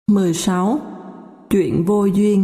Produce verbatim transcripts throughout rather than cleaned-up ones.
mười sáu. Chuyện vô duyên.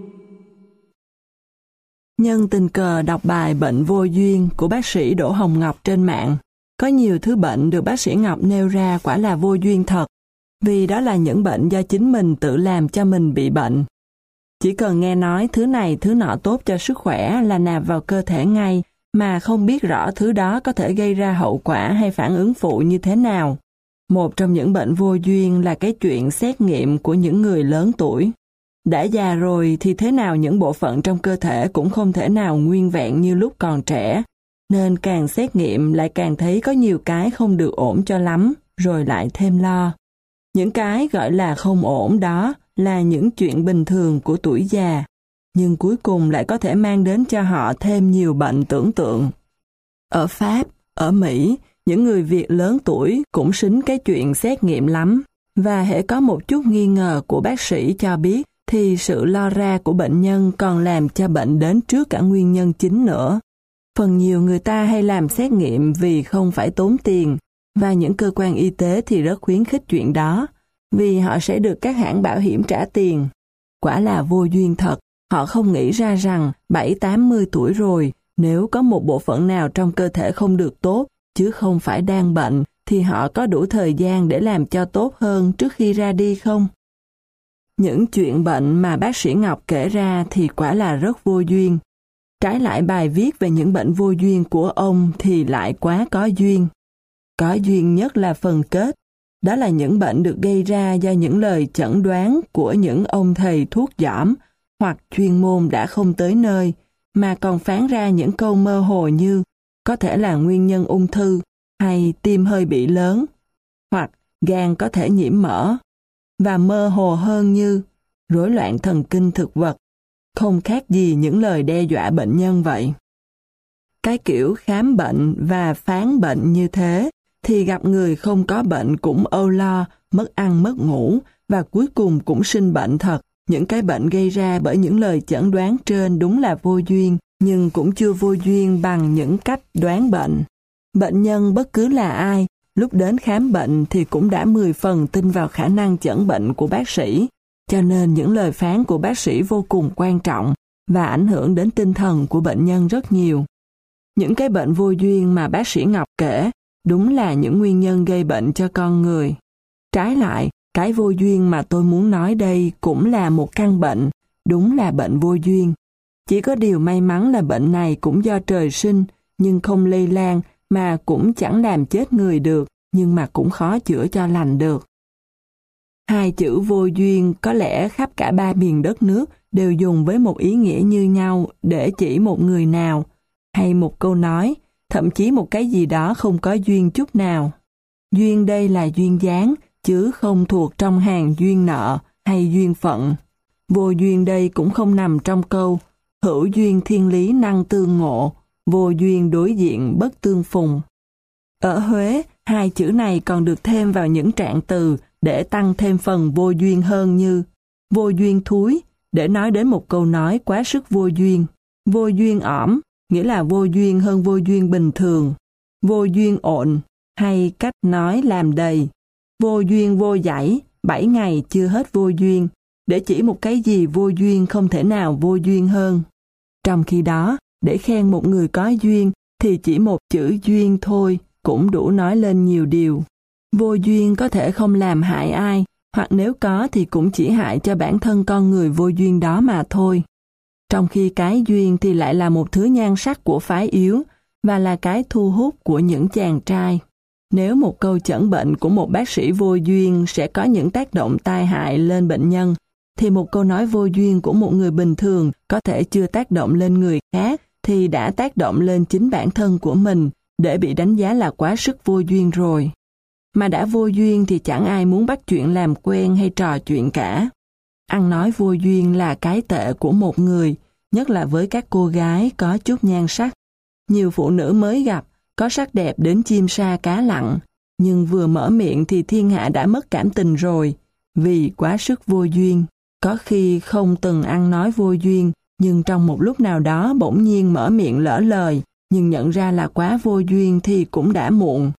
Nhân tình cờ đọc bài Bệnh vô duyên của bác sĩ Đỗ Hồng Ngọc trên mạng. Có nhiều thứ bệnh được bác sĩ Ngọc nêu ra quả là vô duyên thật, vì đó là những bệnh do chính mình tự làm cho mình bị bệnh. Chỉ cần nghe nói thứ này thứ nọ tốt cho sức khỏe là nạp vào cơ thể ngay, mà không biết rõ thứ đó có thể gây ra hậu quả hay phản ứng phụ như thế nào. Một trong những bệnh vô duyên là cái chuyện xét nghiệm của những người lớn tuổi. Đã già rồi thì thế nào những bộ phận trong cơ thể cũng không thể nào nguyên vẹn như lúc còn trẻ, nên càng xét nghiệm lại càng thấy có nhiều cái không được ổn cho lắm, rồi lại thêm lo. Những cái gọi là không ổn đó là những chuyện bình thường của tuổi già, nhưng cuối cùng lại có thể mang đến cho họ thêm nhiều bệnh tưởng tượng. Ở Pháp, ở Mỹ, những người Việt lớn tuổi cũng xính cái chuyện xét nghiệm lắm, và hễ có một chút nghi ngờ của bác sĩ cho biết, thì sự lo ra của bệnh nhân còn làm cho bệnh đến trước cả nguyên nhân chính nữa. Phần nhiều người ta hay làm xét nghiệm vì không phải tốn tiền, và những cơ quan y tế thì rất khuyến khích chuyện đó, vì họ sẽ được các hãng bảo hiểm trả tiền. Quả là vô duyên thật, họ không nghĩ ra rằng bảy tám mươi tuổi rồi, nếu có một bộ phận nào trong cơ thể không được tốt, chứ không phải đang bệnh, thì họ có đủ thời gian để làm cho tốt hơn trước khi ra đi không? Những chuyện bệnh mà bác sĩ Ngọc kể ra thì quả là rất vô duyên. Trái lại bài viết về những bệnh vô duyên của ông thì lại quá có duyên. Có duyên nhất là phần kết. Đó là những bệnh được gây ra do những lời chẩn đoán của những ông thầy thuốc giỏm hoặc chuyên môn đã không tới nơi, mà còn phán ra những câu mơ hồ như có thể là nguyên nhân ung thư, hay tim hơi bị lớn, hoặc gan có thể nhiễm mỡ, và mơ hồ hơn như rối loạn thần kinh thực vật, không khác gì những lời đe dọa bệnh nhân vậy. Cái kiểu khám bệnh và phán bệnh như thế, thì gặp người không có bệnh cũng âu lo, mất ăn mất ngủ, và cuối cùng cũng sinh bệnh thật. Những cái bệnh gây ra bởi những lời chẩn đoán trên đúng là vô duyên, nhưng cũng chưa vô duyên bằng những cách đoán bệnh. Bệnh nhân bất cứ là ai, lúc đến khám bệnh thì cũng đã mười phần tin vào khả năng chẩn bệnh của bác sĩ, cho nên những lời phán của bác sĩ vô cùng quan trọng và ảnh hưởng đến tinh thần của bệnh nhân rất nhiều. Những cái bệnh vô duyên mà bác sĩ Ngọc kể đúng là những nguyên nhân gây bệnh cho con người. Trái lại, cái vô duyên mà tôi muốn nói đây cũng là một căn bệnh, đúng là bệnh vô duyên. Chỉ có điều may mắn là bệnh này cũng do trời sinh, nhưng không lây lan, mà cũng chẳng làm chết người được, nhưng mà cũng khó chữa cho lành được. Hai chữ vô duyên có lẽ khắp cả ba miền đất nước đều dùng với một ý nghĩa như nhau để chỉ một người nào, hay một câu nói, thậm chí một cái gì đó không có duyên chút nào. Duyên đây là duyên dáng, chứ không thuộc trong hàng duyên nợ hay duyên phận. Vô duyên đây cũng không nằm trong câu hữu duyên thiên lý năng tương ngộ, vô duyên đối diện bất tương phùng. Ở Huế, hai chữ này còn được thêm vào những trạng từ để tăng thêm phần vô duyên hơn như vô duyên thúi, để nói đến một câu nói quá sức vô duyên. Vô duyên ỏm, nghĩa là vô duyên hơn vô duyên bình thường. Vô duyên ộn, hay cách nói làm đầy. Vô duyên vô dãy, bảy ngày chưa hết vô duyên, để chỉ một cái gì vô duyên không thể nào vô duyên hơn. Trong khi đó, để khen một người có duyên thì chỉ một chữ duyên thôi cũng đủ nói lên nhiều điều. Vô duyên có thể không làm hại ai, hoặc nếu có thì cũng chỉ hại cho bản thân con người vô duyên đó mà thôi. Trong khi cái duyên thì lại là một thứ nhan sắc của phái yếu và là cái thu hút của những chàng trai. Nếu một câu chẩn bệnh của một bác sĩ vô duyên sẽ có những tác động tai hại lên bệnh nhân, thì một câu nói vô duyên của một người bình thường có thể chưa tác động lên người khác thì đã tác động lên chính bản thân của mình để bị đánh giá là quá sức vô duyên rồi. Mà đã vô duyên thì chẳng ai muốn bắt chuyện làm quen hay trò chuyện cả. Ăn nói vô duyên là cái tệ của một người, nhất là với các cô gái có chút nhan sắc. Nhiều phụ nữ mới gặp, có sắc đẹp đến chim sa cá lặn, nhưng vừa mở miệng thì thiên hạ đã mất cảm tình rồi, vì quá sức vô duyên. Có khi không từng ăn nói vô duyên, nhưng trong một lúc nào đó bỗng nhiên mở miệng lỡ lời, nhưng nhận ra là quá vô duyên thì cũng đã muộn.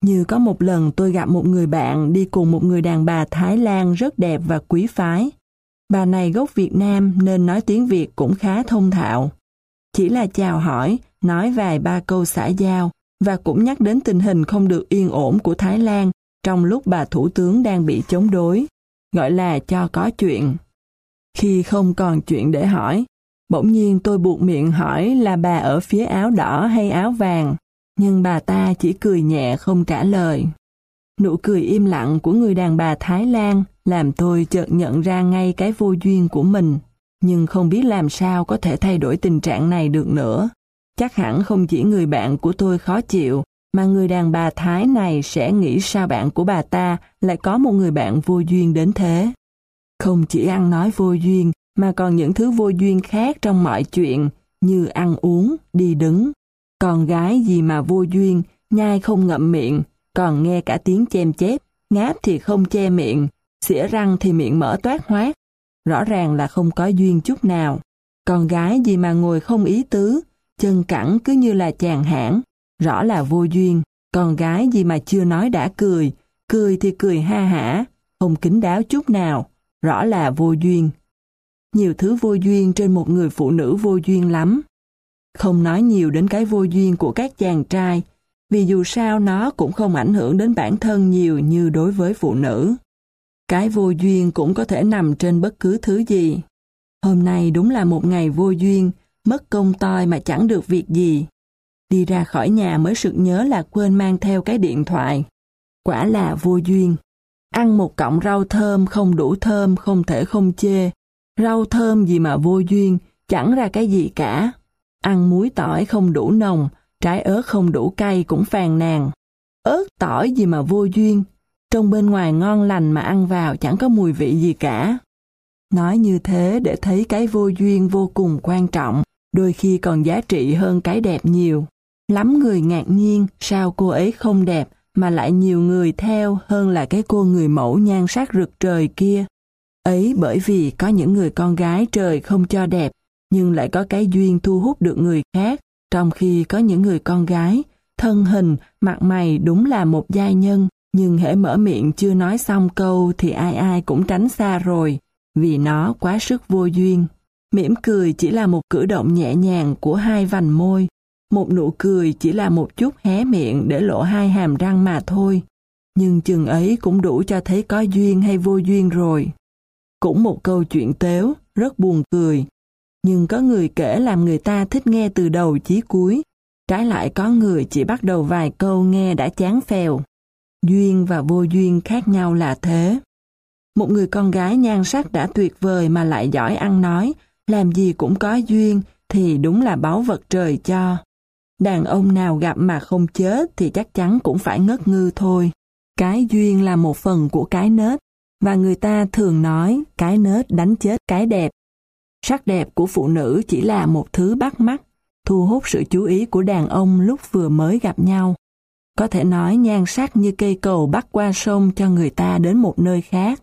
Như có một lần tôi gặp một người bạn đi cùng một người đàn bà Thái Lan rất đẹp và quý phái. Bà này gốc Việt Nam nên nói tiếng Việt cũng khá thông thạo. Chỉ là chào hỏi, nói vài ba câu xã giao và cũng nhắc đến tình hình không được yên ổn của Thái Lan trong lúc bà thủ tướng đang bị chống đối, gọi là cho có chuyện. Khi không còn chuyện để hỏi, bỗng nhiên tôi buột miệng hỏi là bà ở phía áo đỏ hay áo vàng, nhưng bà ta chỉ cười nhẹ không trả lời. Nụ cười im lặng của người đàn bà Thái Lan làm tôi chợt nhận ra ngay cái vô duyên của mình, nhưng không biết làm sao có thể thay đổi tình trạng này được nữa. Chắc hẳn không chỉ người bạn của tôi khó chịu, mà người đàn bà Thái này sẽ nghĩ sao bạn của bà ta lại có một người bạn vô duyên đến thế. Không chỉ ăn nói vô duyên, mà còn những thứ vô duyên khác trong mọi chuyện, như ăn uống, đi đứng. Con gái gì mà vô duyên, nhai không ngậm miệng, còn nghe cả tiếng chém chép, ngáp thì không che miệng, xỉa răng thì miệng mở toát hoác. Rõ ràng là không có duyên chút nào. Con gái gì mà ngồi không ý tứ, chân cẳng cứ như là chàng hãng, rõ là vô duyên. Con gái gì mà chưa nói đã cười, cười thì cười ha hả, không kín đáo chút nào, rõ là vô duyên. Nhiều thứ vô duyên trên một người phụ nữ vô duyên lắm. Không nói nhiều đến cái vô duyên của các chàng trai, vì dù sao nó cũng không ảnh hưởng đến bản thân nhiều như đối với phụ nữ. Cái vô duyên cũng có thể nằm trên bất cứ thứ gì. Hôm nay đúng là một ngày vô duyên, mất công toi mà chẳng được việc gì. Đi ra khỏi nhà mới sực nhớ là quên mang theo cái điện thoại. Quả là vô duyên. Ăn một cọng rau thơm không đủ thơm không thể không chê. Rau thơm gì mà vô duyên, chẳng ra cái gì cả. Ăn muối tỏi không đủ nồng, trái ớt không đủ cay cũng phàn nàn. Ớt tỏi gì mà vô duyên, trông bên ngoài ngon lành mà ăn vào chẳng có mùi vị gì cả. Nói như thế để thấy cái vô duyên vô cùng quan trọng, đôi khi còn giá trị hơn cái đẹp nhiều. Lắm người ngạc nhiên sao cô ấy không đẹp mà lại nhiều người theo hơn là cái cô người mẫu nhan sắc rực trời kia. Ấy bởi vì có những người con gái trời không cho đẹp, nhưng lại có cái duyên thu hút được người khác, trong khi có những người con gái, thân hình, mặt mày đúng là một giai nhân, nhưng hễ mở miệng chưa nói xong câu thì ai ai cũng tránh xa rồi, vì nó quá sức vô duyên. Mỉm cười chỉ là một cử động nhẹ nhàng của hai vành môi, một nụ cười chỉ là một chút hé miệng để lộ hai hàm răng mà thôi, nhưng chừng ấy cũng đủ cho thấy có duyên hay vô duyên rồi. Cũng một câu chuyện tếu, rất buồn cười, nhưng có người kể làm người ta thích nghe từ đầu chí cuối, trái lại có người chỉ bắt đầu vài câu nghe đã chán phèo. Duyên và vô duyên khác nhau là thế. Một người con gái nhan sắc đã tuyệt vời mà lại giỏi ăn nói, làm gì cũng có duyên thì đúng là báu vật trời cho. Đàn ông nào gặp mà không chết thì chắc chắn cũng phải ngất ngư thôi. Cái duyên là một phần của cái nết, và người ta thường nói cái nết đánh chết cái đẹp. Sắc đẹp của phụ nữ chỉ là một thứ bắt mắt, thu hút sự chú ý của đàn ông lúc vừa mới gặp nhau. Có thể nói nhan sắc như cây cầu bắc qua sông cho người ta đến một nơi khác.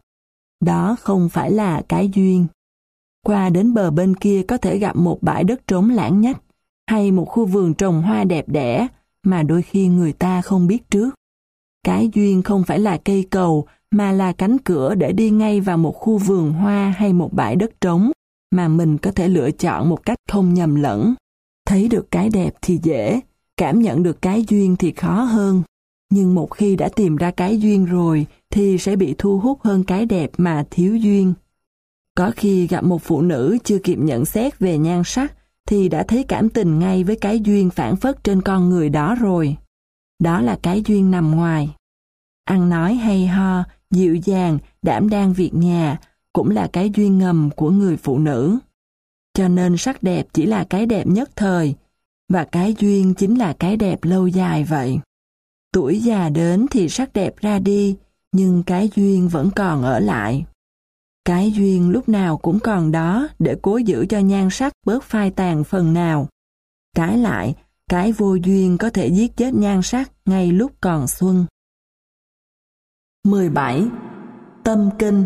Đó không phải là cái duyên. Qua đến bờ bên kia có thể gặp một bãi đất trống lãng nhách, hay một khu vườn trồng hoa đẹp đẽ mà đôi khi người ta không biết trước. Cái duyên không phải là cây cầu mà là cánh cửa để đi ngay vào một khu vườn hoa hay một bãi đất trống mà mình có thể lựa chọn một cách không nhầm lẫn. Thấy được cái đẹp thì dễ, cảm nhận được cái duyên thì khó hơn. Nhưng một khi đã tìm ra cái duyên rồi thì sẽ bị thu hút hơn cái đẹp mà thiếu duyên. Có khi gặp một phụ nữ chưa kịp nhận xét về nhan sắc thì đã thấy cảm tình ngay với cái duyên phảng phất trên con người đó rồi. Đó là cái duyên nằm ngoài. Ăn nói hay ho, dịu dàng, đảm đang việc nhà cũng là cái duyên ngầm của người phụ nữ. Cho nên sắc đẹp chỉ là cái đẹp nhất thời, và cái duyên chính là cái đẹp lâu dài vậy. Tuổi già đến thì sắc đẹp ra đi, nhưng cái duyên vẫn còn ở lại. Cái duyên lúc nào cũng còn đó để cố giữ cho nhan sắc bớt phai tàn phần nào. Trái lại, cái vô duyên có thể giết chết nhan sắc ngay lúc còn xuân. mười bảy. Tâm kinh.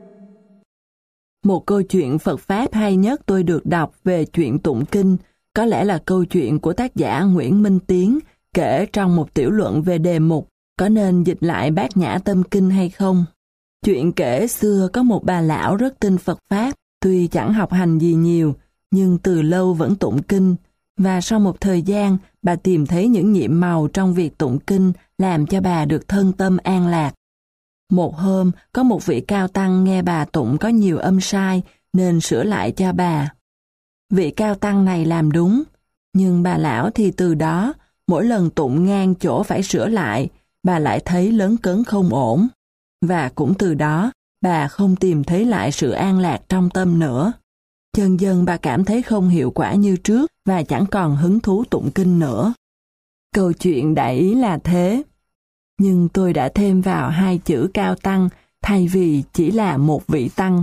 Một câu chuyện Phật Pháp hay nhất tôi được đọc về chuyện tụng kinh có lẽ là câu chuyện của tác giả Nguyễn Minh Tiến kể trong một tiểu luận về đề mục có nên dịch lại Bát Nhã Tâm Kinh hay không? Chuyện kể xưa có một bà lão rất tin Phật Pháp, tuy chẳng học hành gì nhiều, nhưng từ lâu vẫn tụng kinh, và sau một thời gian, bà tìm thấy những nhiệm màu trong việc tụng kinh làm cho bà được thân tâm an lạc. Một hôm, có một vị cao tăng nghe bà tụng có nhiều âm sai, nên sửa lại cho bà. Vị cao tăng này làm đúng, nhưng bà lão thì từ đó, mỗi lần tụng ngang chỗ phải sửa lại, bà lại thấy lấn cấn không ổn. Và cũng từ đó, bà không tìm thấy lại sự an lạc trong tâm nữa. Dần dần bà cảm thấy không hiệu quả như trước và chẳng còn hứng thú tụng kinh nữa. Câu chuyện đại ý là thế. Nhưng tôi đã thêm vào hai chữ cao tăng thay vì chỉ là một vị tăng.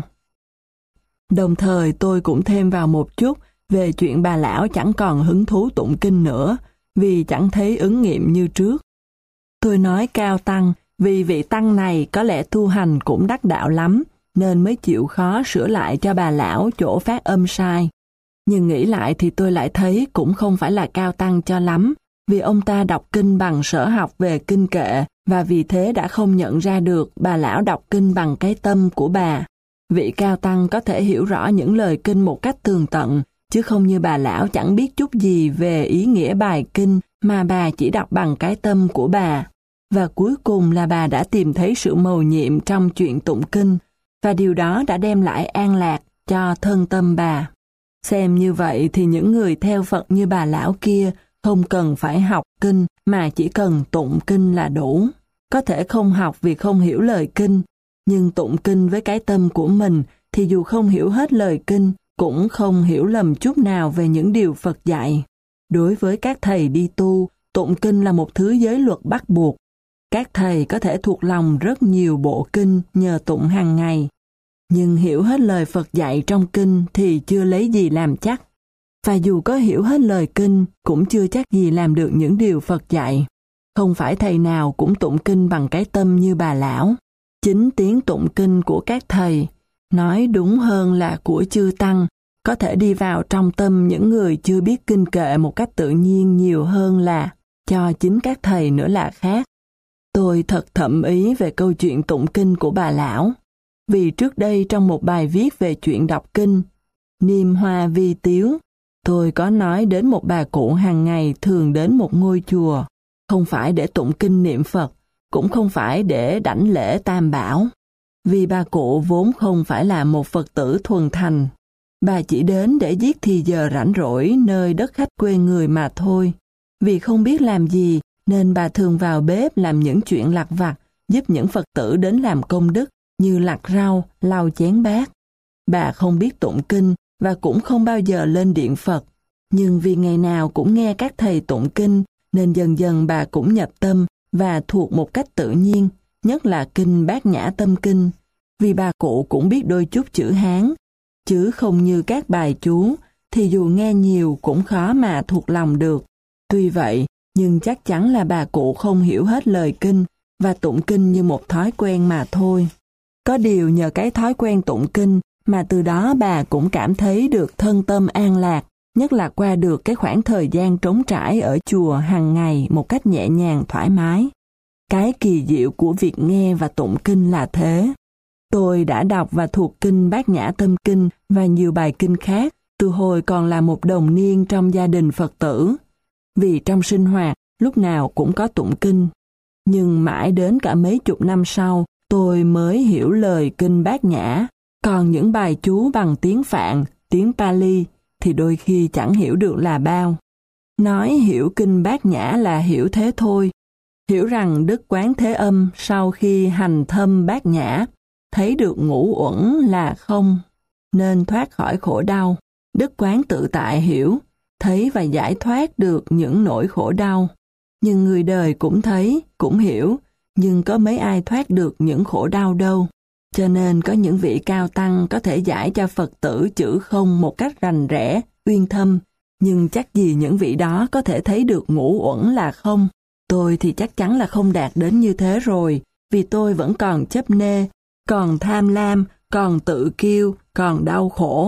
Đồng thời tôi cũng thêm vào một chút về chuyện bà lão chẳng còn hứng thú tụng kinh nữa vì chẳng thấy ứng nghiệm như trước. Tôi nói cao tăng vì vị tăng này có lẽ tu hành cũng đắc đạo lắm nên mới chịu khó sửa lại cho bà lão chỗ phát âm sai. Nhưng nghĩ lại thì tôi lại thấy cũng không phải là cao tăng cho lắm, vì ông ta đọc kinh bằng sở học về kinh kệ và vì thế đã không nhận ra được bà lão đọc kinh bằng cái tâm của bà. Vị cao tăng có thể hiểu rõ những lời kinh một cách tường tận, chứ không như bà lão chẳng biết chút gì về ý nghĩa bài kinh mà bà chỉ đọc bằng cái tâm của bà. Và cuối cùng là bà đã tìm thấy sự mầu nhiệm trong chuyện tụng kinh, và điều đó đã đem lại an lạc cho thân tâm bà. Xem như vậy thì những người theo Phật như bà lão kia không cần phải học kinh mà chỉ cần tụng kinh là đủ. Có thể không học vì không hiểu lời kinh, nhưng tụng kinh với cái tâm của mình thì dù không hiểu hết lời kinh, cũng không hiểu lầm chút nào về những điều Phật dạy. Đối với các thầy đi tu, tụng kinh là một thứ giới luật bắt buộc. Các thầy có thể thuộc lòng rất nhiều bộ kinh nhờ tụng hàng ngày, nhưng hiểu hết lời Phật dạy trong kinh thì chưa lấy gì làm chắc. Và dù có hiểu hết lời kinh, cũng chưa chắc gì làm được những điều Phật dạy. Không phải thầy nào cũng tụng kinh bằng cái tâm như bà lão. Chính tiếng tụng kinh của các thầy, nói đúng hơn là của chư tăng, có thể đi vào trong tâm những người chưa biết kinh kệ một cách tự nhiên nhiều hơn là cho chính các thầy nữa là khác. Tôi thật thậm ý về câu chuyện tụng kinh của bà lão, vì trước đây trong một bài viết về chuyện đọc kinh, Niêm Hoa Vi Tiếu, tôi có nói đến một bà cụ hàng ngày thường đến một ngôi chùa, không phải để tụng kinh niệm Phật, cũng không phải để đảnh lễ Tam Bảo, vì bà cụ vốn không phải là một Phật tử thuần thành. Bà chỉ đến để giết thì giờ rảnh rỗi nơi đất khách quê người mà thôi. Vì không biết làm gì, nên bà thường vào bếp làm những chuyện lặt vặt, giúp những Phật tử đến làm công đức như lặt rau, lau chén bát. Bà không biết tụng kinh và cũng không bao giờ lên điện Phật. Nhưng vì ngày nào cũng nghe các thầy tụng kinh, nên dần dần bà cũng nhập tâm và thuộc một cách tự nhiên, nhất là kinh Bát Nhã Tâm Kinh. Vì bà cụ cũng biết đôi chút chữ Hán, chứ không như các bài chú, thì dù nghe nhiều cũng khó mà thuộc lòng được. Tuy vậy, nhưng chắc chắn là bà cụ không hiểu hết lời kinh và tụng kinh như một thói quen mà thôi. Có điều nhờ cái thói quen tụng kinh mà từ đó bà cũng cảm thấy được thân tâm an lạc, nhất là qua được cái khoảng thời gian trống trải ở chùa hàng ngày một cách nhẹ nhàng thoải mái. Cái kỳ diệu của việc nghe và tụng kinh là thế. Tôi đã đọc và thuộc kinh Bát Nhã Tâm Kinh và nhiều bài kinh khác từ hồi còn là một đồng niên trong gia đình Phật tử. Vì trong sinh hoạt lúc nào cũng có tụng kinh. Nhưng mãi đến cả mấy chục năm sau, tôi mới hiểu lời kinh Bát Nhã. Còn những bài chú bằng tiếng Phạn, tiếng Pali thì đôi khi chẳng hiểu được là bao. Nói hiểu kinh Bát Nhã là hiểu thế thôi. Hiểu rằng Đức Quán Thế Âm sau khi hành thâm Bát Nhã, thấy được ngũ uẩn là không, nên thoát khỏi khổ đau. Đức Quán tự tại hiểu, thấy và giải thoát được những nỗi khổ đau. Nhưng người đời cũng thấy, cũng hiểu, nhưng có mấy ai thoát được những khổ đau đâu. Cho nên có những vị cao tăng có thể giải cho Phật tử chữ không một cách rành rẽ, uyên thâm, nhưng chắc gì những vị đó có thể thấy được ngũ uẩn là không. Tôi thì chắc chắn là không đạt đến như thế rồi, vì tôi vẫn còn chấp nê, còn tham lam, còn tự kiêu, còn đau khổ.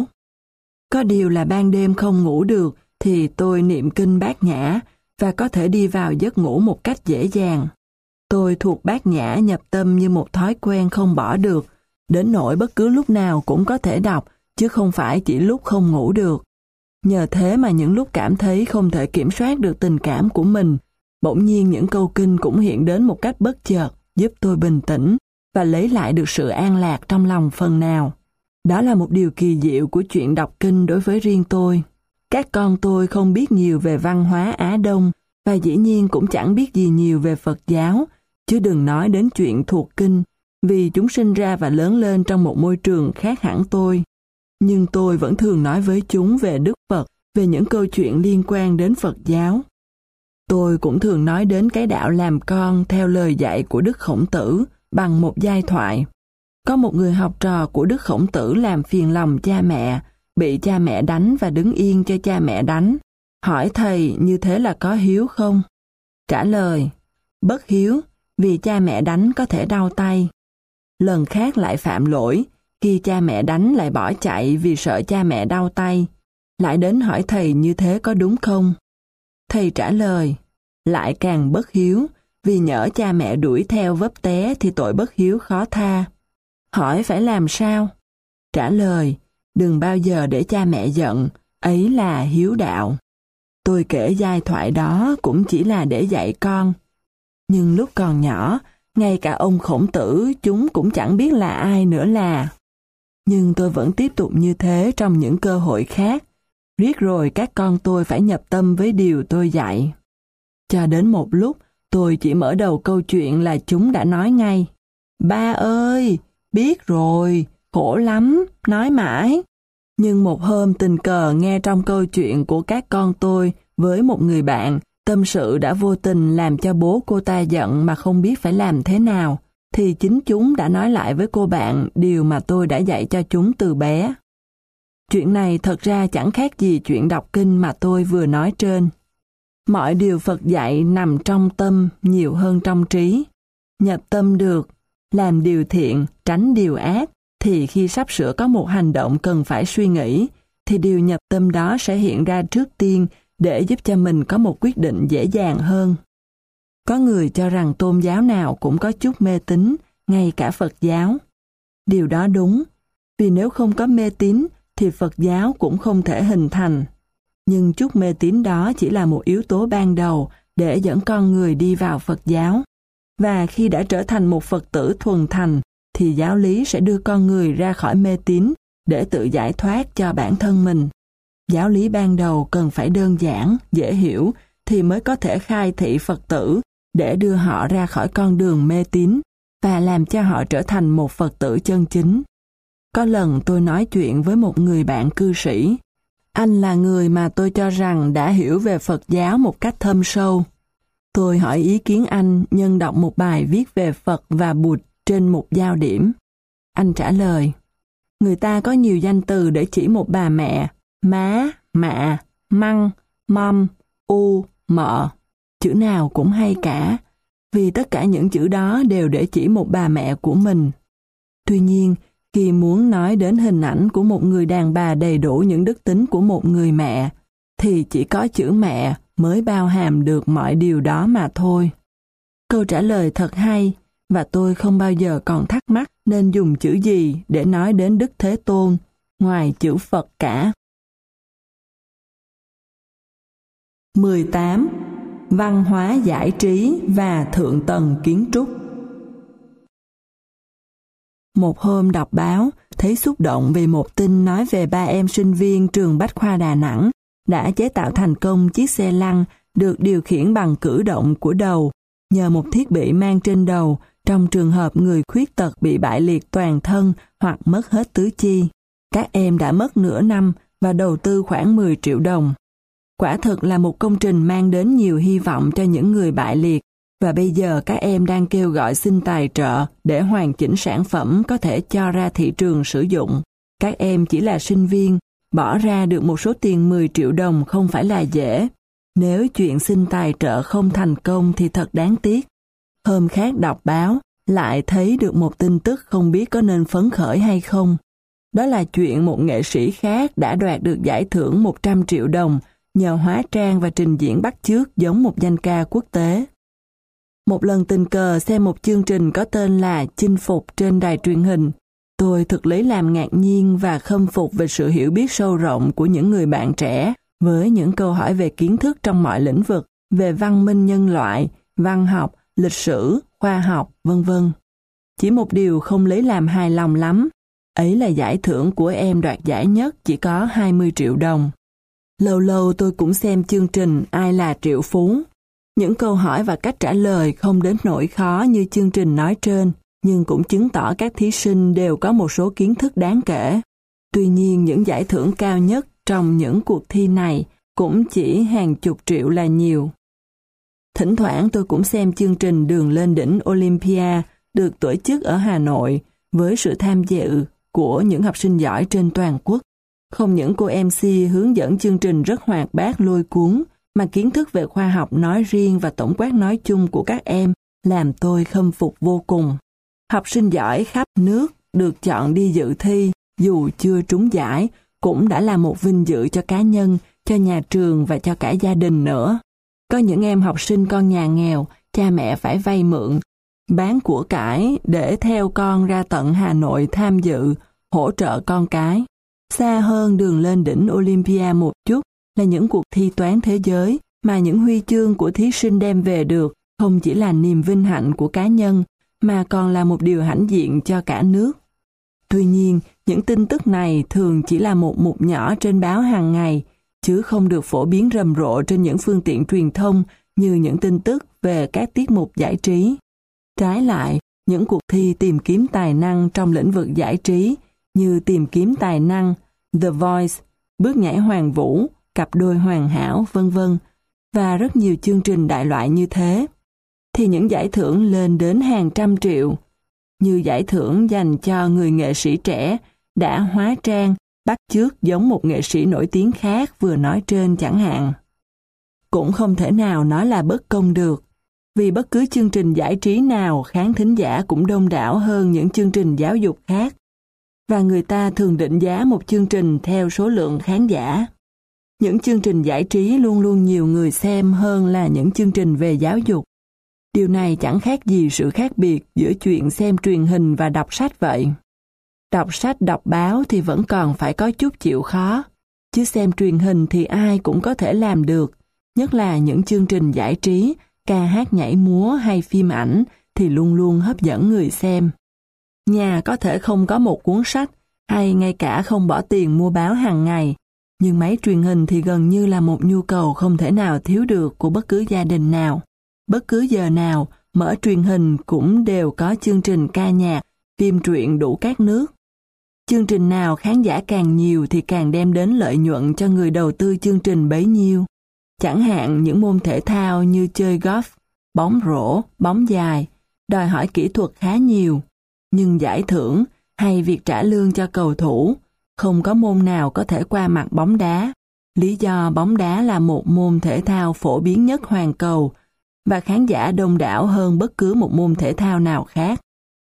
Có điều là ban đêm không ngủ được, thì tôi niệm kinh Bát Nhã và có thể đi vào giấc ngủ một cách dễ dàng. Tôi thuộc bát nhã nhập tâm như một thói quen không bỏ được, đến nỗi bất cứ lúc nào cũng có thể đọc, chứ không phải chỉ lúc không ngủ được. Nhờ thế mà những lúc cảm thấy không thể kiểm soát được tình cảm của mình, bỗng nhiên những câu kinh cũng hiện đến một cách bất chợt, giúp tôi bình tĩnh và lấy lại được sự an lạc trong lòng phần nào. Đó là một điều kỳ diệu của chuyện đọc kinh đối với riêng tôi. Các con tôi không biết nhiều về văn hóa Á Đông và dĩ nhiên cũng chẳng biết gì nhiều về Phật giáo, chứ đừng nói đến chuyện thuộc kinh, vì chúng sinh ra và lớn lên trong một môi trường khác hẳn tôi. Nhưng tôi vẫn thường nói với chúng về Đức Phật, về những câu chuyện liên quan đến Phật giáo. Tôi cũng thường nói đến cái đạo làm con theo lời dạy của Đức Khổng Tử bằng một giai thoại. Có một người học trò của Đức Khổng Tử làm phiền lòng cha mẹ, bị cha mẹ đánh và đứng yên cho cha mẹ đánh. Hỏi thầy như thế là có hiếu không? Trả lời, bất hiếu, vì cha mẹ đánh có thể đau tay. Lần khác lại phạm lỗi, khi cha mẹ đánh lại bỏ chạy vì sợ cha mẹ đau tay. Lại đến hỏi thầy như thế có đúng không? Thầy trả lời, lại càng bất hiếu, vì nhỡ cha mẹ đuổi theo vấp té thì tội bất hiếu khó tha. Hỏi phải làm sao? Trả lời, đừng bao giờ để cha mẹ giận, ấy là hiếu đạo. Tôi kể giai thoại đó cũng chỉ là để dạy con. Nhưng lúc còn nhỏ, ngay cả ông Khổng Tử chúng cũng chẳng biết là ai nữa là. Nhưng tôi vẫn tiếp tục như thế trong những cơ hội khác. Riết rồi các con tôi phải nhập tâm với điều tôi dạy. Cho đến một lúc, tôi chỉ mở đầu câu chuyện là chúng đã nói ngay. Ba ơi, biết rồi, khổ lắm, nói mãi. Nhưng một hôm tình cờ nghe trong câu chuyện của các con tôi với một người bạn, tâm sự đã vô tình làm cho bố cô ta giận mà không biết phải làm thế nào, thì chính chúng đã nói lại với cô bạn điều mà tôi đã dạy cho chúng từ bé. Chuyện này thật ra chẳng khác gì chuyện đọc kinh mà tôi vừa nói trên. Mọi điều Phật dạy nằm trong tâm nhiều hơn trong trí. Nhập tâm được, làm điều thiện, tránh điều ác, thì khi sắp sửa có một hành động cần phải suy nghĩ, thì điều nhập tâm đó sẽ hiện ra trước tiên để giúp cho mình có một quyết định dễ dàng hơn. Có người cho rằng tôn giáo nào cũng có chút mê tín, ngay cả Phật giáo. Điều đó đúng, vì nếu không có mê tín thì Phật giáo cũng không thể hình thành. Nhưng chút mê tín đó chỉ là một yếu tố ban đầu để dẫn con người đi vào Phật giáo. Và khi đã trở thành một Phật tử thuần thành, thì giáo lý sẽ đưa con người ra khỏi mê tín để tự giải thoát cho bản thân mình. Giáo lý ban đầu cần phải đơn giản, dễ hiểu thì mới có thể khai thị Phật tử để đưa họ ra khỏi con đường mê tín và làm cho họ trở thành một Phật tử chân chính. Có lần tôi nói chuyện với một người bạn cư sĩ. Anh là người mà tôi cho rằng đã hiểu về Phật giáo một cách thâm sâu. Tôi hỏi ý kiến anh nhân đọc một bài viết về Phật và Bụt trên một giao điểm. Anh trả lời, người ta có nhiều danh từ để chỉ một bà mẹ, má, mạ, măng, mâm, u, mợ. Chữ nào cũng hay cả, vì tất cả những chữ đó đều để chỉ một bà mẹ của mình. Tuy nhiên, khi muốn nói đến hình ảnh của một người đàn bà đầy đủ những đức tính của một người mẹ, thì chỉ có chữ mẹ mới bao hàm được mọi điều đó mà thôi. Câu trả lời thật hay, và tôi không bao giờ còn thắc mắc nên dùng chữ gì để nói đến Đức Thế Tôn, ngoài chữ Phật cả. mười tám. Văn hóa giải trí và thượng tầng kiến trúc. Một hôm đọc báo, thấy xúc động vì một tin nói về ba em sinh viên trường Bách khoa Đà Nẵng đã chế tạo thành công chiếc xe lăn được điều khiển bằng cử động của đầu, nhờ một thiết bị mang trên đầu trong trường hợp người khuyết tật bị bại liệt toàn thân hoặc mất hết tứ chi. Các em đã mất nửa năm và đầu tư khoảng mười triệu đồng. Quả thực là một công trình mang đến nhiều hy vọng cho những người bại liệt, và bây giờ các em đang kêu gọi xin tài trợ để hoàn chỉnh sản phẩm có thể cho ra thị trường sử dụng. Các em chỉ là sinh viên, bỏ ra được một số tiền mười triệu đồng không phải là dễ. Nếu chuyện xin tài trợ không thành công thì thật đáng tiếc. Hôm khác đọc báo, lại thấy được một tin tức không biết có nên phấn khởi hay không. Đó là chuyện một nghệ sĩ khác đã đoạt được giải thưởng một trăm triệu đồng nhờ hóa trang và trình diễn bắt chước giống một danh ca quốc tế. Một lần tình cờ xem một chương trình có tên là Chinh Phục trên đài truyền hình. Tôi thực lấy làm ngạc nhiên và khâm phục về sự hiểu biết sâu rộng của những người bạn trẻ với những câu hỏi về kiến thức trong mọi lĩnh vực, về văn minh nhân loại, văn học, lịch sử, khoa học, vân vân. Chỉ một điều không lấy làm hài lòng lắm, ấy là giải thưởng của em đoạt giải nhất chỉ có hai mươi triệu đồng. Lâu lâu tôi cũng xem chương trình Ai là triệu phú. Những câu hỏi và cách trả lời không đến nỗi khó như chương trình nói trên, nhưng cũng chứng tỏ các thí sinh đều có một số kiến thức đáng kể. Tuy nhiên, những giải thưởng cao nhất trong những cuộc thi này cũng chỉ hàng chục triệu là nhiều. Thỉnh thoảng tôi cũng xem chương trình Đường lên đỉnh Olympia được tổ chức ở Hà Nội với sự tham dự của những học sinh giỏi trên toàn quốc. Không những cô em xê hướng dẫn chương trình rất hoạt bát lôi cuốn, mà kiến thức về khoa học nói riêng và tổng quát nói chung của các em làm tôi khâm phục vô cùng. Học sinh giỏi khắp nước được chọn đi dự thi, dù chưa trúng giải, cũng đã là một vinh dự cho cá nhân, cho nhà trường và cho cả gia đình nữa. Có những em học sinh con nhà nghèo, cha mẹ phải vay mượn, bán của cải để theo con ra tận Hà Nội tham dự, hỗ trợ con cái. Xa hơn Đường lên đỉnh Olympia một chút là những cuộc thi toán thế giới mà những huy chương của thí sinh đem về được không chỉ là niềm vinh hạnh của cá nhân mà còn là một điều hãnh diện cho cả nước. Tuy nhiên, những tin tức này thường chỉ là một mục nhỏ trên báo hàng ngày, chứ không được phổ biến rầm rộ trên những phương tiện truyền thông như những tin tức về các tiết mục giải trí. Trái lại, những cuộc thi tìm kiếm tài năng trong lĩnh vực giải trí như Tìm kiếm tài năng, The Voice, Bước nhảy hoàn vũ, Cặp đôi hoàn hảo, vân vân và rất nhiều chương trình đại loại như thế, thì những giải thưởng lên đến hàng trăm triệu, như giải thưởng dành cho người nghệ sĩ trẻ đã hóa trang, bắt chước giống một nghệ sĩ nổi tiếng khác vừa nói trên chẳng hạn. Cũng không thể nào nói là bất công được, vì bất cứ chương trình giải trí nào khán thính giả cũng đông đảo hơn những chương trình giáo dục khác, và người ta thường định giá một chương trình theo số lượng khán giả. Những chương trình giải trí luôn luôn nhiều người xem hơn là những chương trình về giáo dục. Điều này chẳng khác gì sự khác biệt giữa chuyện xem truyền hình và đọc sách vậy. Đọc sách đọc báo thì vẫn còn phải có chút chịu khó, chứ xem truyền hình thì ai cũng có thể làm được, nhất là những chương trình giải trí, ca hát nhảy múa hay phim ảnh thì luôn luôn hấp dẫn người xem. Nhà có thể không có một cuốn sách hay ngay cả không bỏ tiền mua báo hàng ngày, nhưng máy truyền hình thì gần như là một nhu cầu không thể nào thiếu được của bất cứ gia đình nào. Bất cứ giờ nào, mở truyền hình cũng đều có chương trình ca nhạc, phim truyện đủ các nước. Chương trình nào khán giả càng nhiều thì càng đem đến lợi nhuận cho người đầu tư chương trình bấy nhiêu. Chẳng hạn những môn thể thao như chơi golf, bóng rổ, bóng dài, đòi hỏi kỹ thuật khá nhiều. Nhưng giải thưởng hay việc trả lương cho cầu thủ, không có môn nào có thể qua mặt bóng đá. Lý do bóng đá là một môn thể thao phổ biến nhất hoàn cầu và khán giả đông đảo hơn bất cứ một môn thể thao nào khác.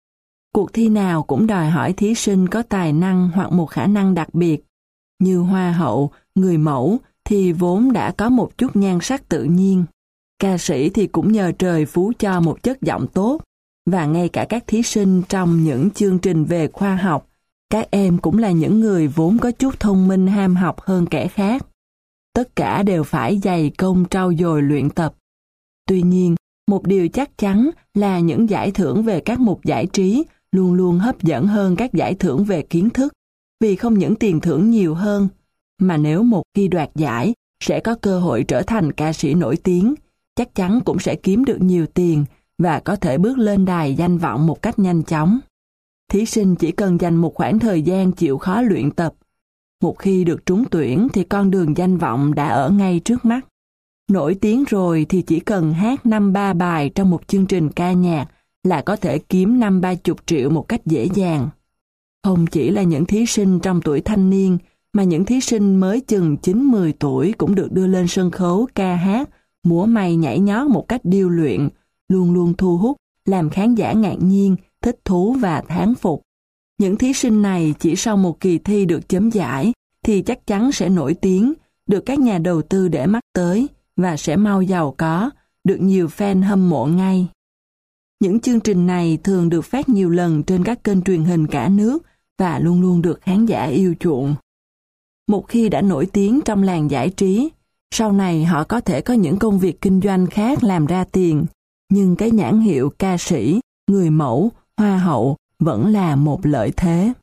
Cuộc thi nào cũng đòi hỏi thí sinh có tài năng hoặc một khả năng đặc biệt. Như hoa hậu, người mẫu thì vốn đã có một chút nhan sắc tự nhiên. Ca sĩ thì cũng nhờ trời phú cho một chất giọng tốt. Và ngay cả các thí sinh trong những chương trình về khoa học, các em cũng là những người vốn có chút thông minh ham học hơn kẻ khác. Tất cả đều phải dày công trau dồi luyện tập. Tuy nhiên, một điều chắc chắn là những giải thưởng về các mục giải trí luôn luôn hấp dẫn hơn các giải thưởng về kiến thức, vì không những tiền thưởng nhiều hơn, mà nếu một khi đoạt giải sẽ có cơ hội trở thành ca sĩ nổi tiếng, chắc chắn cũng sẽ kiếm được nhiều tiền và có thể bước lên đài danh vọng một cách nhanh chóng. Thí sinh chỉ cần dành một khoảng thời gian chịu khó luyện tập. Một khi được trúng tuyển thì con đường danh vọng đã ở ngay trước mắt. Nổi tiếng rồi thì chỉ cần hát năm ba bài trong một chương trình ca nhạc là có thể kiếm năm ba chục triệu một cách dễ dàng. Không chỉ là những thí sinh trong tuổi thanh niên, mà những thí sinh mới chừng chín mười tuổi cũng được đưa lên sân khấu ca hát, múa may nhảy nhót một cách điêu luyện, luôn luôn thu hút, làm khán giả ngạc nhiên, thích thú và thán phục. Những thí sinh này chỉ sau một kỳ thi được chấm giải thì chắc chắn sẽ nổi tiếng, được các nhà đầu tư để mắt tới và sẽ mau giàu có, được nhiều fan hâm mộ ngay. Những chương trình này thường được phát nhiều lần trên các kênh truyền hình cả nước và luôn luôn được khán giả yêu chuộng. Một khi đã nổi tiếng trong làng giải trí, sau này họ có thể có những công việc kinh doanh khác làm ra tiền, nhưng cái nhãn hiệu ca sĩ, người mẫu, hoa hậu vẫn là một lợi thế.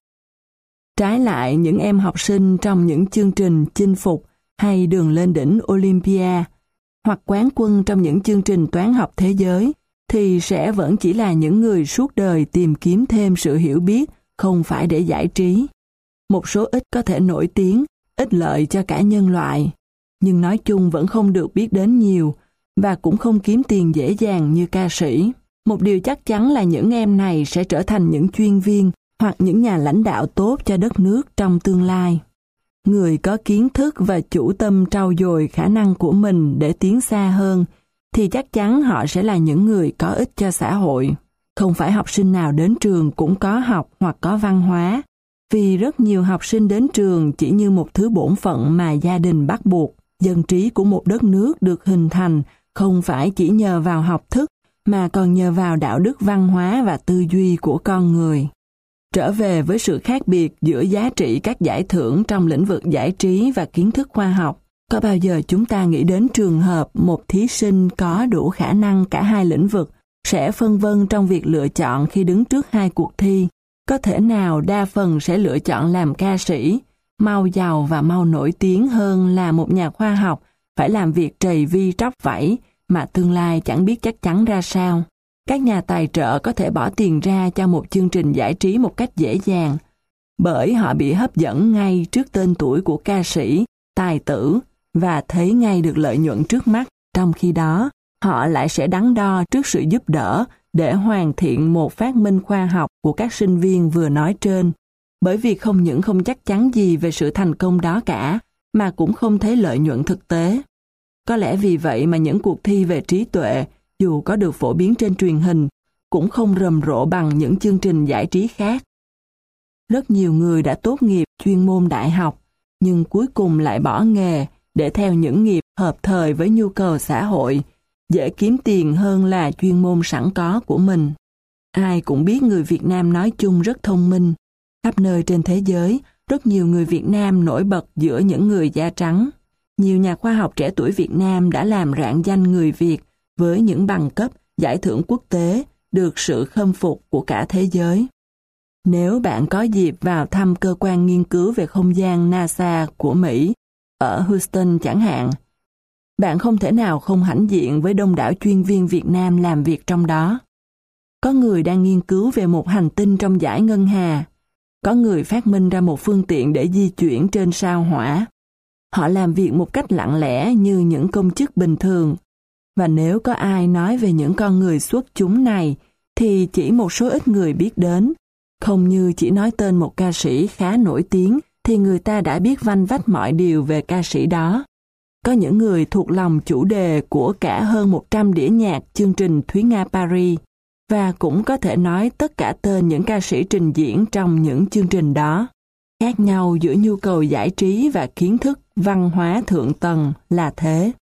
Trái lại, những em học sinh trong những chương trình chinh phục hay đường lên đỉnh Olympia, hoặc quán quân trong những chương trình toán học thế giới, thì sẽ vẫn chỉ là những người suốt đời tìm kiếm thêm sự hiểu biết, không phải để giải trí. Một số ít có thể nổi tiếng, ích lợi cho cả nhân loại, nhưng nói chung vẫn không được biết đến nhiều, và cũng không kiếm tiền dễ dàng như ca sĩ. Một điều chắc chắn là những em này sẽ trở thành những chuyên viên hoặc những nhà lãnh đạo tốt cho đất nước trong tương lai. Người có kiến thức và chủ tâm trau dồi khả năng của mình để tiến xa hơn, thì chắc chắn họ sẽ là những người có ích cho xã hội. Không phải học sinh nào đến trường cũng có học hoặc có văn hóa, vì rất nhiều học sinh đến trường chỉ như một thứ bổn phận mà gia đình bắt buộc. Dân trí của một đất nước được hình thành không phải chỉ nhờ vào học thức, mà còn nhờ vào đạo đức văn hóa và tư duy của con người. Trở về với sự khác biệt giữa giá trị các giải thưởng trong lĩnh vực giải trí và kiến thức khoa học, có bao giờ chúng ta nghĩ đến trường hợp một thí sinh có đủ khả năng cả hai lĩnh vực sẽ phân vân trong việc lựa chọn khi đứng trước hai cuộc thi? Có thể nào đa phần sẽ lựa chọn làm ca sĩ, mau giàu và mau nổi tiếng hơn là một nhà khoa học phải làm việc trầy vi tróc vẫy mà tương lai chẳng biết chắc chắn ra sao? Các nhà tài trợ có thể bỏ tiền ra cho một chương trình giải trí một cách dễ dàng, bởi họ bị hấp dẫn ngay trước tên tuổi của ca sĩ, tài tử và thấy ngay được lợi nhuận trước mắt. Trong khi đó, họ lại sẽ đắn đo trước sự giúp đỡ để hoàn thiện một phát minh khoa học của các sinh viên vừa nói trên, bởi vì không những không chắc chắn gì về sự thành công đó cả, mà cũng không thấy lợi nhuận thực tế. Có lẽ vì vậy mà những cuộc thi về trí tuệ, dù có được phổ biến trên truyền hình, cũng không rầm rộ bằng những chương trình giải trí khác. Rất nhiều người đã tốt nghiệp chuyên môn đại học, nhưng cuối cùng lại bỏ nghề để theo những nghiệp hợp thời với nhu cầu xã hội, dễ kiếm tiền hơn là chuyên môn sẵn có của mình. Ai cũng biết người Việt Nam nói chung rất thông minh. Khắp nơi trên thế giới, rất nhiều người Việt Nam nổi bật giữa những người da trắng. Nhiều nhà khoa học trẻ tuổi Việt Nam đã làm rạng danh người Việt với những bằng cấp, giải thưởng quốc tế, được sự khâm phục của cả thế giới. Nếu bạn có dịp vào thăm cơ quan nghiên cứu về không gian NASA của Mỹ, ở Houston chẳng hạn, bạn không thể nào không hãnh diện với đông đảo chuyên viên Việt Nam làm việc trong đó. Có người đang nghiên cứu về một hành tinh trong dải ngân hà, có người phát minh ra một phương tiện để di chuyển trên sao hỏa. Họ làm việc một cách lặng lẽ như những công chức bình thường. Và nếu có ai nói về những con người xuất chúng này, thì chỉ một số ít người biết đến. Không như chỉ nói tên một ca sĩ khá nổi tiếng, thì người ta đã biết vanh vách mọi điều về ca sĩ đó. Có những người thuộc lòng chủ đề của cả hơn một trăm đĩa nhạc chương trình Thúy Nga Paris, và cũng có thể nói tất cả tên những ca sĩ trình diễn trong những chương trình đó. Khác nhau giữa nhu cầu giải trí và kiến thức văn hóa thượng tầng là thế.